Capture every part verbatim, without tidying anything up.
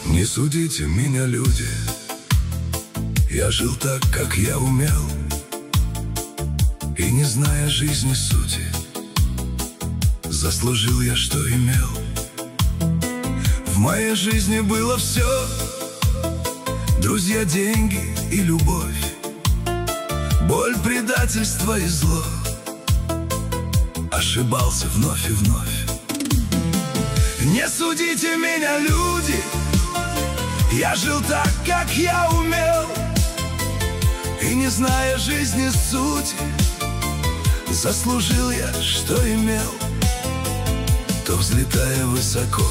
Не судите меня, люди, я жил так, как я умел, и не зная жизни сути, заслужил я, что имел. В моей жизни было все: друзья, деньги и любовь, боль, предательство и зло. Ошибался вновь и вновь. Не судите меня, люди, я жил так, как я умел, и не зная жизни сути, заслужил я, что имел. То взлетая высоко,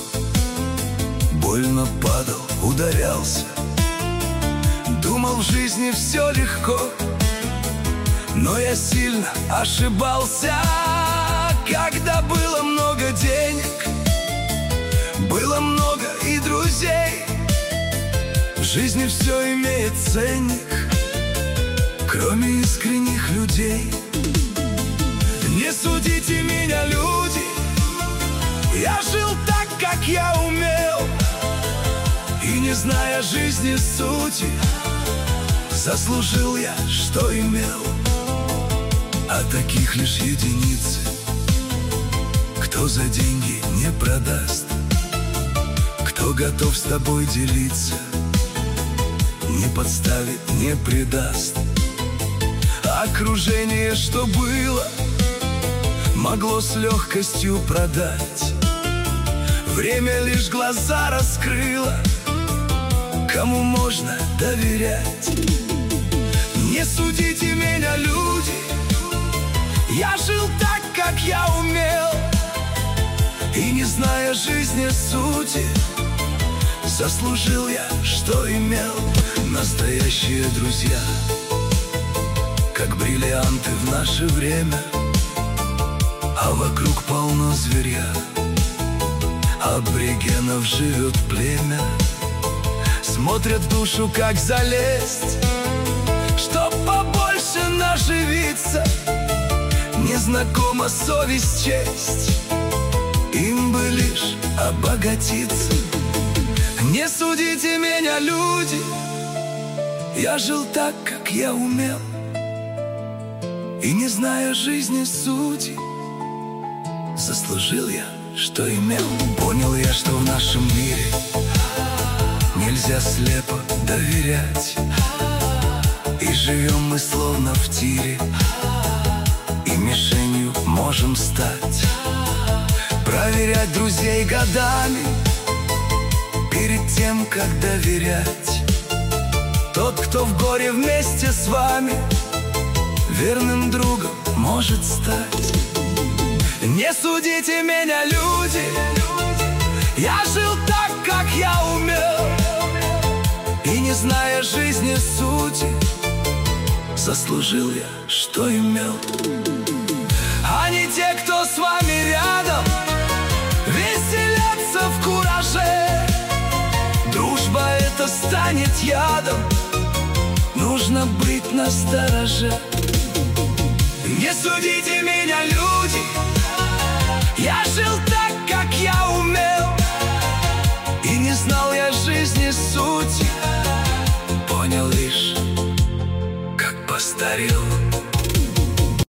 больно падал, ударялся, думал, в жизни все легко, но я сильно ошибался. Когда было много денег, было много и друзей, в жизни все имеет ценник, кроме искренних людей. Не судите меня, люди, я жил так, как я умел, и не зная жизни сути, заслужил я, что имел. А таких лишь единицы, кто за деньги не продаст, кто готов с тобой делиться, не подставит, не предаст. Окружение, что было, могло с легкостью продать. Время лишь глаза раскрыло, кому можно доверять. Не судите меня, люди, я жил так, как я умел, и не зная жизни сути, заслужил я, что имел. Настоящие друзья, как бриллианты в наше время, а вокруг полно зверья. Аборигенов живет племя, смотрят в душу, как залезть, чтоб побольше наживиться. Незнакома совесть, честь, им бы лишь обогатиться. Не судите меня, люди, я жил так, как я умел, и не зная жизни сути, заслужил я, что имел. Понял я, что в нашем мире нельзя слепо доверять, и живем мы словно в тире, и мишенью можем стать. Проверять друзей годами перед тем, как доверять. Тот, кто в горе вместе с вами, верным другом может стать. Не судите меня, люди, я жил так, как я умел, и не зная жизни сути, заслужил я, что имел. А не те, кто с вами рядом, веселятся в кураже. Дружба это станет ядом, нужно быть настороже. Не судите меня, люди,